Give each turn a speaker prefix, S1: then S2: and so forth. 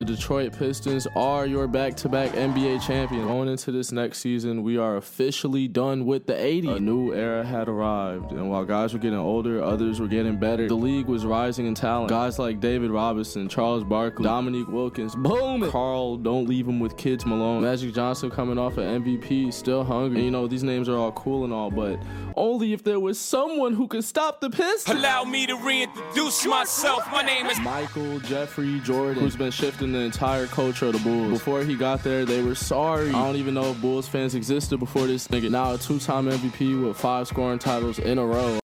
S1: Detroit Pistons are your back-to-back NBA champions. Going into this next season, we are officially done with the 80s. A new era had arrived, and while guys were getting older, others were getting better. The league was rising in talent. Guys like David Robinson, Charles Barkley, Dominique Wilkins, boom! Carl, don't leave him with kids Malone. Magic Johnson coming off an MVP, still hungry. And you know, these names are all cool and all, but only if there was someone who could stop the Pistons.
S2: Allow me to reintroduce myself. My name is
S1: Michael Jeffrey Jordan, who's been shifting the entire culture of the Bulls. Before he got there, they were sorry. I don't even know if Bulls fans existed before this nigga. Now a two-time MVP with 5 scoring titles in a row.